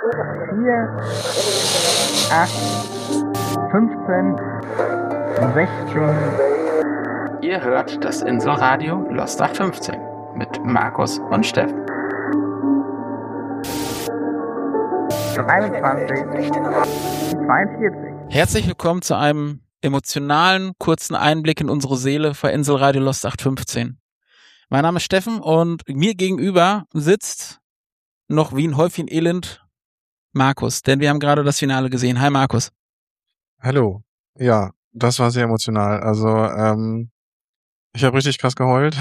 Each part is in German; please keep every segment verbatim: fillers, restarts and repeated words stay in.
vier, acht, fünfzehn, sechzehn. Ihr hört das Inselradio Lost acht fünfzehn mit Markus und Steffen. dreiundzwanzig, zweiundvierzig. Herzlich willkommen zu einem emotionalen, kurzen Einblick in unsere Seele bei Inselradio Lost acht fünfzehn. Mein Name ist Steffen und mir gegenüber sitzt noch wie ein Häufchen Elend Markus, denn wir haben gerade das Finale gesehen. Hi Markus. Hallo. Ja, das war sehr emotional. Also, ähm, ich habe richtig krass geheult.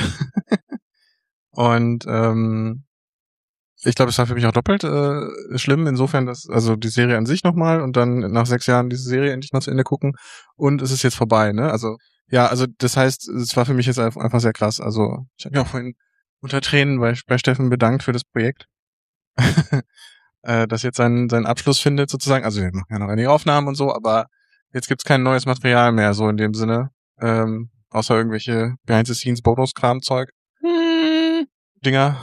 Und ähm, ich glaube, es war für mich auch doppelt äh, schlimm, insofern, dass, also die Serie an sich nochmal und dann nach sechs Jahren diese Serie endlich mal zu Ende gucken und es ist jetzt vorbei, ne? Also, ja, also das heißt, es war für mich jetzt einfach sehr krass. Also, ich habe mich auch vorhin unter Tränen bei, bei Steffen bedankt für das Projekt. äh, das jetzt seinen, seinen Abschluss findet sozusagen. Also wir machen ja noch einige Aufnahmen und so, aber jetzt gibt's kein neues Material mehr, so in dem Sinne. Ähm, außer irgendwelche Behind-the-Scenes Bonus-Kram-Zeug. Hm. Dinger.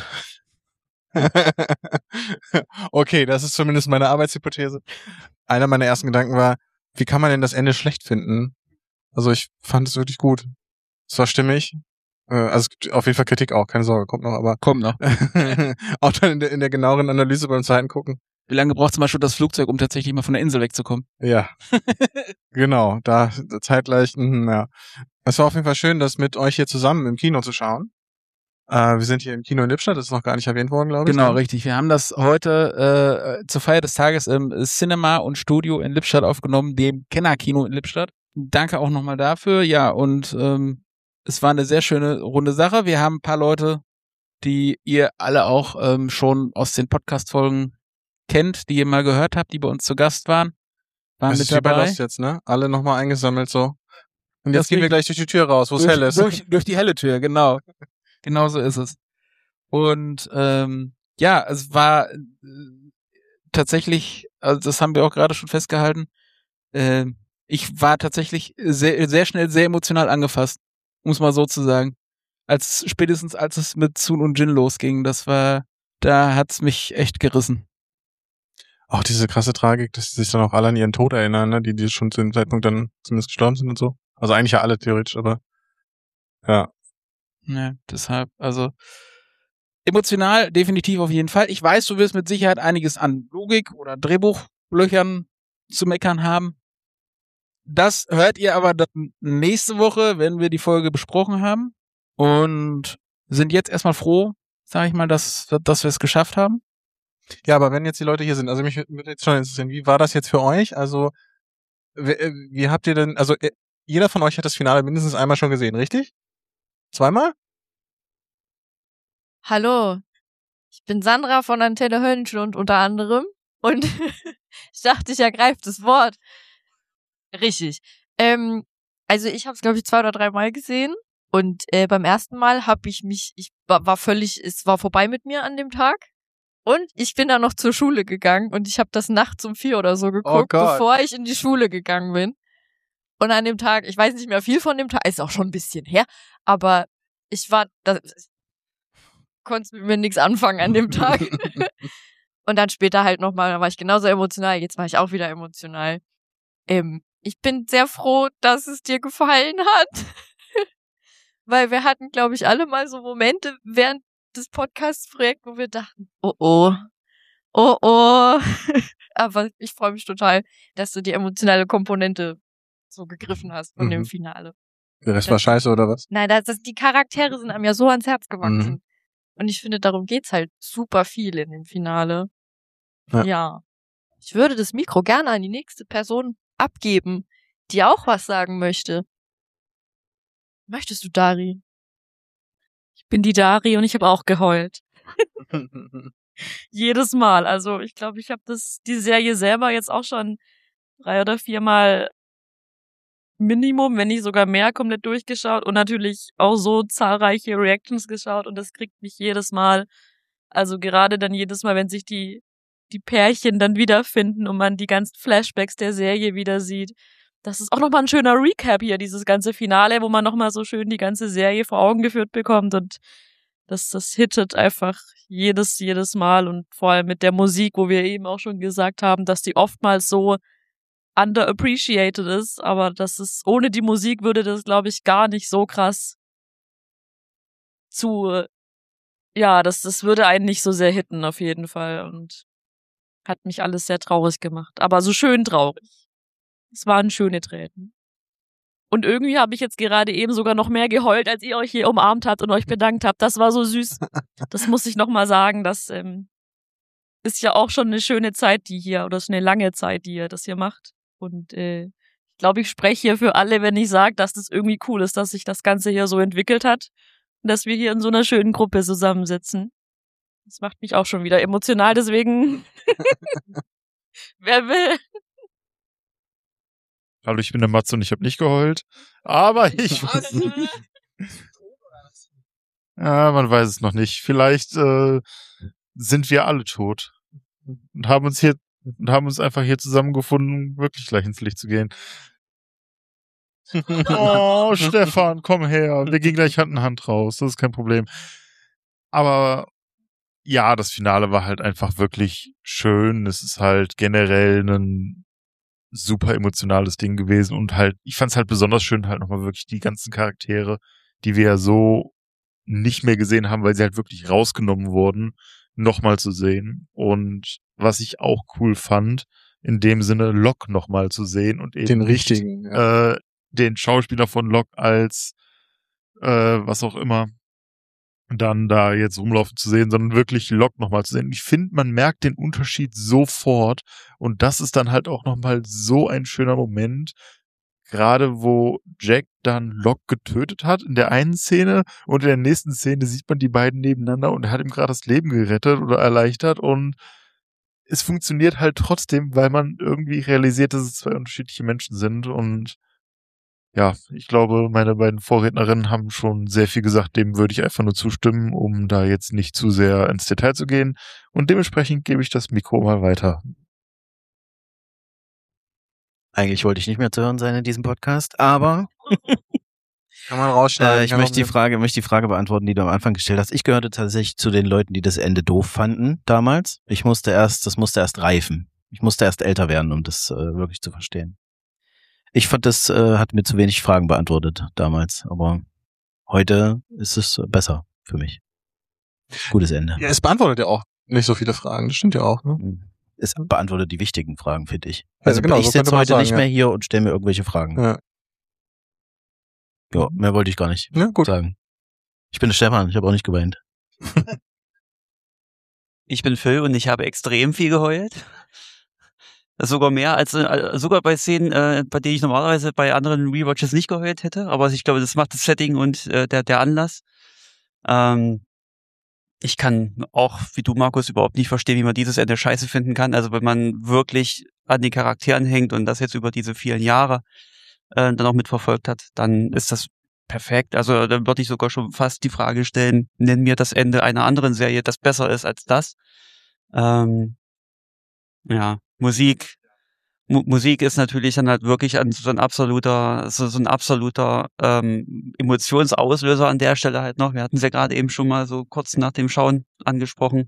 Okay, das ist zumindest meine Arbeitshypothese. Einer meiner ersten Gedanken war, wie kann man denn das Ende schlecht finden? Also ich fand es wirklich gut. Es war stimmig. Äh, also es gibt auf jeden Fall Kritik auch, keine Sorge, kommt noch, aber Kommt noch. auch dann in der, in der genaueren Analyse beim zweiten Gucken. Wie lange braucht zum Beispiel das Flugzeug, um tatsächlich mal von der Insel wegzukommen? Ja, genau, da zeitgleich, mh, ja. Es war auf jeden Fall schön, das mit euch hier zusammen im Kino zu schauen. Äh, wir sind hier im Kino in Lippstadt, das ist noch gar nicht erwähnt worden, glaube ich. Genau, ne? richtig. Wir haben das heute äh, zur Feier des Tages im Cinema und Studio in Lippstadt aufgenommen, dem Kenner-Kino in Lippstadt. Danke auch nochmal dafür. Ja, und ähm, es war eine sehr schöne, runde Sache. Wir haben ein paar Leute, die ihr alle auch ähm, schon aus den Podcast-Folgen kennt, die ihr mal gehört habt, die bei uns zu Gast waren. Waren Das mit ist wie bei dabei. Lost jetzt, ne? Alle nochmal eingesammelt so. Und Das jetzt gehen wir durch- gleich durch die Tür raus, wo es durch, hell ist. Durch, durch die helle Tür, genau. Genau so ist es. Und ähm, ja, es war äh, tatsächlich, also das haben wir auch gerade schon festgehalten, äh, ich war tatsächlich sehr, sehr schnell sehr emotional angefasst, um es mal so zu sagen. Als spätestens als es mit Sun und Jin losging, das war, da hat's mich echt gerissen. Auch diese krasse Tragik, dass sie sich dann auch alle an ihren Tod erinnern, ne? Die, die schon zu dem Zeitpunkt dann zumindest gestorben sind und so. Also eigentlich ja alle theoretisch, aber ja. Ja, deshalb, also emotional definitiv auf jeden Fall. Ich weiß, du wirst mit Sicherheit einiges an Logik oder Drehbuchlöchern zu meckern haben. Das hört ihr aber dann nächste Woche, wenn wir die Folge besprochen haben. Und sind jetzt erstmal froh, sage ich mal, dass, dass wir es geschafft haben. Ja, aber wenn jetzt die Leute hier sind, also mich würde jetzt schon interessieren, wie war das jetzt für euch? Also, wie, wie habt ihr denn, also jeder von euch hat das Finale mindestens einmal schon gesehen, richtig? Zweimal? Hallo, ich bin Sandra von Antenne Höllenschlund unter anderem und ich dachte, ich ergreife das Wort. Richtig. Ähm, also ich habe es, glaube ich, zwei oder drei Mal gesehen und äh, beim ersten Mal habe ich mich, ich war, war völlig, es war vorbei mit mir an dem Tag und ich bin dann noch zur Schule gegangen und ich habe das nachts um vier oder so geguckt, Gott. bevor ich in die Schule gegangen bin. Und an dem Tag, ich weiß nicht mehr viel von dem Tag, ist auch schon ein bisschen her, aber ich war, das, konnte mit mir nichts anfangen an dem Tag. Und dann später halt nochmal, da war ich genauso emotional, jetzt war ich auch wieder emotional. Ähm, ich bin sehr froh, dass es dir gefallen hat. Weil wir hatten, glaube ich, alle mal so Momente während des Podcast-Projekts, wo wir dachten, oh oh, oh oh. Aber ich freue mich total, dass du die emotionale Komponente so gegriffen hast von Mhm. dem Finale. Der Rest war scheiße, oder was? Nein, das, das, die Charaktere sind einem ja so ans Herz gewachsen. Mhm. Und ich finde, darum geht's halt super viel in dem Finale. Ja. Ja. Ich würde das Mikro gerne an die nächste Person abgeben, die auch was sagen möchte. Möchtest du, Dari? Ich bin die Dari und ich habe auch geheult. Jedes Mal. Also ich glaube, ich habe das die Serie selber jetzt auch schon drei oder viermal Minimum, wenn nicht sogar mehr, komplett durchgeschaut und natürlich auch so zahlreiche Reactions geschaut und das kriegt mich jedes Mal. Also gerade dann jedes Mal, wenn sich die die Pärchen dann wiederfinden und man die ganzen Flashbacks der Serie wieder sieht. Das ist auch nochmal ein schöner Recap hier, dieses ganze Finale, wo man nochmal so schön die ganze Serie vor Augen geführt bekommt und Das, das hittet einfach jedes, jedes Mal und vor allem mit der Musik, wo wir eben auch schon gesagt haben, dass die oftmals so underappreciated ist, aber das ist, ohne die Musik würde das, glaube ich, gar nicht so krass zu, ja, das, das würde einen nicht so sehr hitten, auf jeden Fall, und hat mich alles sehr traurig gemacht, aber so schön traurig. Es waren schöne Tränen. Und irgendwie habe ich jetzt gerade eben sogar noch mehr geheult, als ihr euch hier umarmt habt und euch bedankt habt. Das war so süß. Das muss ich nochmal sagen, das ähm, ist ja auch schon eine schöne Zeit, die hier, oder ist eine lange Zeit, die ihr das hier macht. Und äh, ich glaube, ich spreche hier für alle, wenn ich sage, dass das irgendwie cool ist, dass sich das Ganze hier so entwickelt hat und dass wir hier in so einer schönen Gruppe zusammensitzen. Das macht mich auch schon wieder emotional, deswegen wer will. Hallo, ich bin der Matze und ich habe nicht geheult. Aber ich... ja, man weiß es noch nicht. Vielleicht äh, sind wir alle tot und haben uns hier und haben uns einfach hier zusammengefunden, wirklich gleich ins Licht zu gehen. Oh, Stefan, komm her. Wir gehen gleich Hand in Hand raus. Das ist kein Problem. Aber ja, das Finale war halt einfach wirklich schön. Es ist halt generell ein super emotionales Ding gewesen und halt, ich fand es halt besonders schön, halt nochmal wirklich die ganzen Charaktere, die wir ja so nicht mehr gesehen haben, weil sie halt wirklich rausgenommen wurden, nochmal zu sehen. Und was ich auch cool fand, in dem Sinne Locke nochmal zu sehen und eben Den nicht, richtigen, ja. äh, den Schauspieler von Locke als äh, was auch immer dann da jetzt rumlaufen zu sehen, sondern wirklich Locke nochmal zu sehen. Ich finde, man merkt den Unterschied sofort und das ist dann halt auch nochmal so ein schöner Moment, gerade wo Jack dann Locke getötet hat in der einen Szene und in der nächsten Szene sieht man die beiden nebeneinander und er hat ihm gerade das Leben gerettet oder erleichtert und es funktioniert halt trotzdem, weil man irgendwie realisiert, dass es zwei unterschiedliche Menschen sind und ja, ich glaube, meine beiden Vorrednerinnen haben schon sehr viel gesagt, dem würde ich einfach nur zustimmen, um da jetzt nicht zu sehr ins Detail zu gehen. Und dementsprechend gebe ich das Mikro mal weiter. Eigentlich wollte ich nicht mehr zu hören sein in diesem Podcast, aber Kann man rausschneiden. äh, ich kein möchte die Problem. Frage, möchte die Frage beantworten, die du am Anfang gestellt hast. Ich gehörte tatsächlich zu den Leuten, die das Ende doof fanden damals. Ich musste erst, das musste erst reifen. Ich musste erst älter werden, um das äh, wirklich zu verstehen. Ich fand, das äh, hat mir zu wenig Fragen beantwortet damals, aber heute ist es besser für mich. Gutes Ende. Ja, es beantwortet ja auch nicht so viele Fragen. Das stimmt ja auch, ne? Es beantwortet die wichtigen Fragen, finde ich. Ja, Also genau, ich so könnte sitze man heute sagen, nicht ja. mehr hier und stelle mir irgendwelche Fragen. Ja. Ja, mehr wollte ich gar nicht Ja, gut. sagen. Ich bin der Stefan, ich habe auch nicht geweint. Ich bin Phil und ich habe extrem viel geheult. Das sogar mehr als äh, sogar bei Szenen, äh, bei denen ich normalerweise bei anderen Rewatches nicht geheult hätte. Aber ich glaube, das macht das Setting und äh, der der Anlass. Ähm, ich kann auch, wie du, Markus, überhaupt nicht verstehen, wie man dieses Ende scheiße finden kann. Also wenn man wirklich an den Charakteren hängt und das jetzt über diese vielen Jahre äh, dann auch mitverfolgt hat, dann ist das perfekt. Also dann würde ich sogar schon fast die Frage stellen, nenn mir das Ende einer anderen Serie, das besser ist als das. Ähm, ja, Musik. Mu- Musik ist natürlich dann halt wirklich ein, so ein absoluter, so, so ein absoluter ähm, Emotionsauslöser an der Stelle halt noch. Wir hatten es ja gerade eben schon mal so kurz nach dem Schauen angesprochen.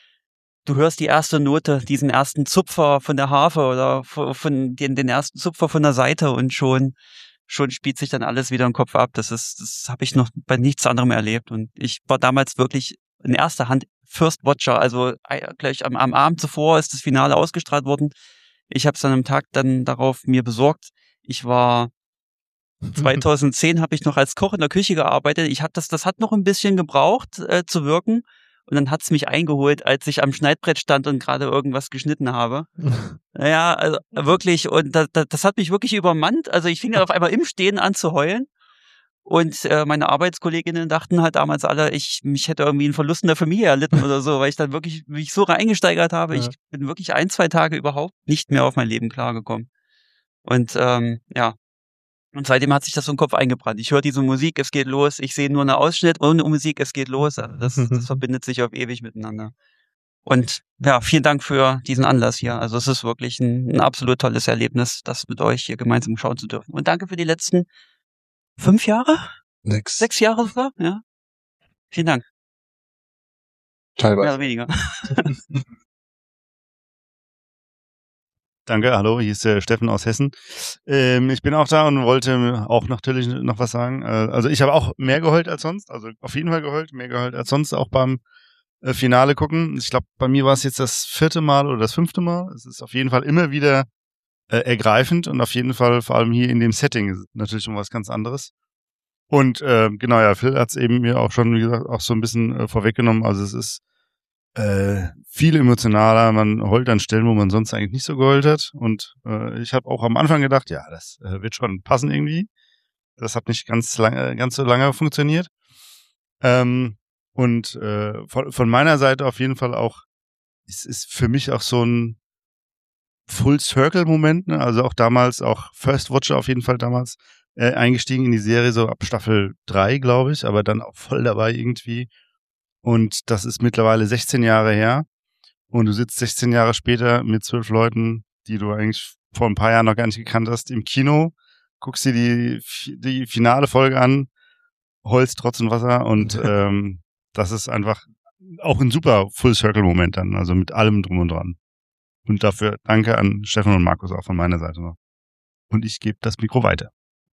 Du hörst die erste Note, diesen ersten Zupfer von der Harfe oder von, von den, den ersten Zupfer von der Seite und schon schon spielt sich dann alles wieder im Kopf ab. Das ist, das habe ich noch bei nichts anderem erlebt und ich war damals wirklich in erster Hand First Watcher. Also äh, gleich am, am Abend zuvor ist das Finale ausgestrahlt worden. Ich habe es dann am Tag dann darauf mir besorgt. Ich war zweitausendzehn habe ich noch als Koch in der Küche gearbeitet. Ich habe das, das hat noch ein bisschen gebraucht äh, zu wirken. Und dann hat's mich eingeholt, als ich am Schneidbrett stand und gerade irgendwas geschnitten habe. Naja, also wirklich, und das, das hat mich wirklich übermannt. Also ich fing dann auf einmal im Stehen an zu heulen. Und äh, meine Arbeitskolleginnen dachten halt damals alle, ich mich hätte irgendwie einen Verlust in der Familie erlitten oder so, weil ich dann wirklich mich so reingesteigert habe. Ja. Ich bin wirklich ein, zwei Tage überhaupt nicht mehr auf mein Leben klargekommen. Und ähm, ja, und seitdem hat sich das so im Kopf eingebrannt. Ich höre diese Musik, es geht los. Ich sehe nur einen Ausschnitt ohne Musik, es geht los. Also das, das verbindet sich auf ewig miteinander. Und ja, vielen Dank für diesen Anlass hier. Also es ist wirklich ein, ein absolut tolles Erlebnis, das mit euch hier gemeinsam schauen zu dürfen. Und danke für die letzten fünf Jahre? Nix. Sechs Jahre sogar? Ja. Vielen Dank. Teilweise. Mehr oder weniger. Danke, hallo, hier ist der Steffen aus Hessen. Ähm, ich bin auch da und wollte auch natürlich noch was sagen. Äh, also ich habe auch mehr geheult als sonst, also auf jeden Fall geheult, mehr geheult als sonst, auch beim äh, Finale gucken. Ich glaube, bei mir war es jetzt das vierte Mal oder das fünfte Mal. Es ist auf jeden Fall immer wieder äh, ergreifend und auf jeden Fall vor allem hier in dem Setting ist natürlich schon was ganz anderes. Und äh, genau, ja, Phil hat es eben mir auch schon, wie gesagt, auch so ein bisschen äh, vorweggenommen. Also es ist Äh, viel emotionaler, man heult an Stellen, wo man sonst eigentlich nicht so geheult hat. Und äh, ich habe auch am Anfang gedacht, ja, das äh, wird schon passen irgendwie. Das hat nicht ganz lange, ganz so lange funktioniert. Ähm, und äh, von, von meiner Seite auf jeden Fall auch, es ist für mich auch so ein Full-Circle-Moment, ne? Also auch damals, auch First Watcher auf jeden Fall damals äh, eingestiegen in die Serie, so ab Staffel drei, glaube ich, aber dann auch voll dabei irgendwie. Und das ist mittlerweile sechzehn Jahre her. Und du sitzt sechzehn Jahre später mit zwölf Leuten, die du eigentlich vor ein paar Jahren noch gar nicht gekannt hast, im Kino, guckst dir die, die finale Folge an, heulst trotzdem Wasser und ähm, das ist einfach auch ein super Full-Circle-Moment dann, also mit allem drum und dran. Und dafür danke an Steffen und Markus auch von meiner Seite noch. Und ich gebe das Mikro weiter.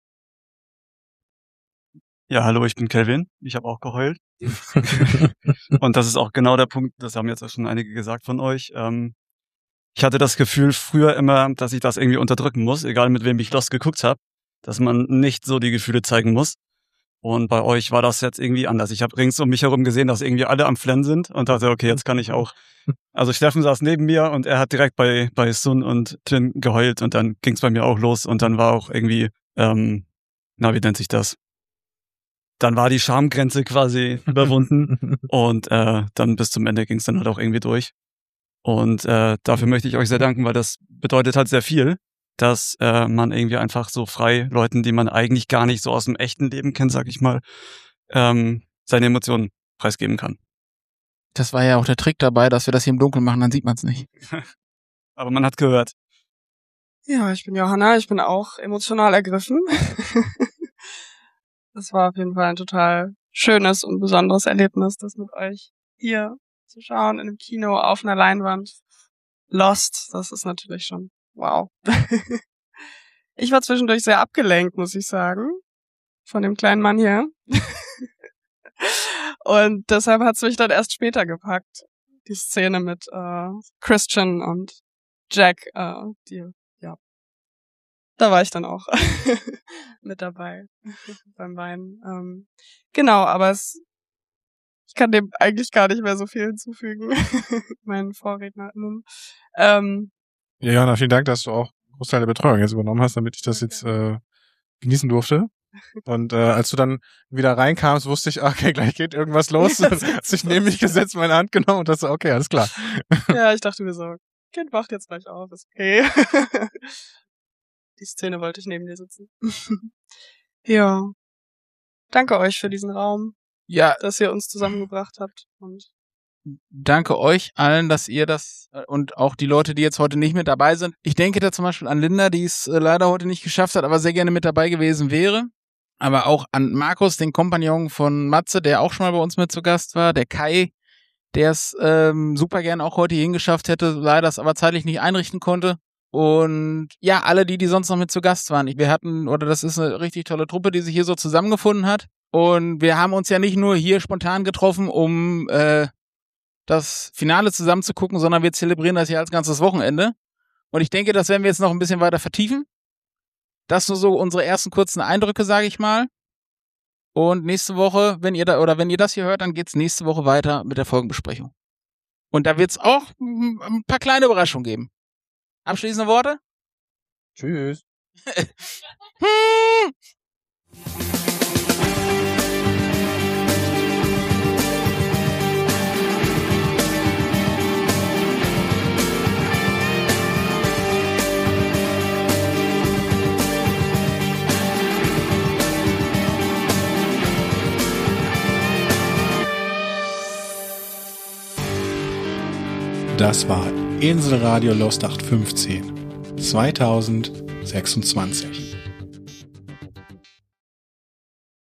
Ja, hallo, ich bin Kelvin. Ich habe auch geheult. Und das ist auch genau der Punkt, das haben jetzt auch schon einige gesagt von euch. Ähm, ich hatte das Gefühl früher immer, dass ich das irgendwie unterdrücken muss, egal mit wem ich Lost geguckt habe, dass man nicht so die Gefühle zeigen muss. Und bei euch war das jetzt irgendwie anders. Ich habe rings um mich herum gesehen, dass irgendwie alle am Flennen sind und dachte, okay, jetzt kann ich auch. Also Steffen saß neben mir und er hat direkt bei bei Sun und Tin geheult und dann ging es bei mir auch los und dann war auch irgendwie, ähm, na, wie nennt sich das? Dann war die Schamgrenze quasi überwunden und äh, dann bis zum Ende ging es dann halt auch irgendwie durch. Und äh, dafür möchte ich euch sehr danken, weil das bedeutet halt sehr viel, dass äh, man irgendwie einfach so frei Leuten, die man eigentlich gar nicht so aus dem echten Leben kennt, sag ich mal, ähm, seine Emotionen preisgeben kann. Das war ja auch der Trick dabei, dass wir das hier im Dunkeln machen, dann sieht man es nicht. Aber man hat gehört. Ja, ich bin Johanna, ich bin auch emotional ergriffen. Das war auf jeden Fall ein total schönes und besonderes Erlebnis, das mit euch hier zu schauen, in einem Kino, auf einer Leinwand. Lost, das ist natürlich schon wow. Ich war zwischendurch sehr abgelenkt, muss ich sagen, von dem kleinen Mann hier. Und deshalb hat's mich dann erst später gepackt, die Szene mit äh, Christian und Jack, äh, die, ja, da war ich dann auch mit dabei beim Weinen. Ähm, genau, aber es, ich kann dem eigentlich gar nicht mehr so viel hinzufügen, meinen VorrednerInnen. Ähm, Ja, Johanna, vielen Dank, dass du auch einen Großteil der Betreuung jetzt übernommen hast, damit ich das jetzt äh, genießen durfte. Und äh, als du dann wieder reinkamst, wusste ich, okay, gleich geht irgendwas los. Ja, so hast dich neben mich gesetzt, meine Hand genommen und das so, okay, alles klar. Ja, ich dachte mir so, Kind wacht jetzt gleich auf, ist okay. Die Szene wollte ich neben dir sitzen. Ja. Danke euch für diesen Raum, Ja, dass ihr uns zusammengebracht habt. Und danke euch allen, dass ihr das äh, und auch die Leute, die jetzt heute nicht mit dabei sind. Ich denke da zum Beispiel an Linda, die es äh, leider heute nicht geschafft hat, aber sehr gerne mit dabei gewesen wäre. Aber auch an Markus, den Kompagnon von Matze, der auch schon mal bei uns mit zu Gast war. Der Kai, der es ähm, super gerne auch heute hierhin geschafft hätte, leider es aber zeitlich nicht einrichten konnte. Und ja, alle die, die sonst noch mit zu Gast waren. Wir hatten, oder das ist eine richtig tolle Truppe, die sich hier so zusammengefunden hat. Und wir haben uns ja nicht nur hier spontan getroffen, um äh, das Finale zusammen zu gucken, sondern wir zelebrieren das hier als ganzes Wochenende. Und ich denke, das werden wir jetzt noch ein bisschen weiter vertiefen. Das nur so unsere ersten kurzen Eindrücke, sage ich mal. Und nächste Woche, wenn ihr da, oder wenn ihr das hier hört, dann geht's nächste Woche weiter mit der Folgenbesprechung. Und da wird's auch ein paar kleine Überraschungen geben. Abschließende Worte? Tschüss. Hm. Das war Inselradio Lost acht fünfzehn zweitausendsechsundzwanzig.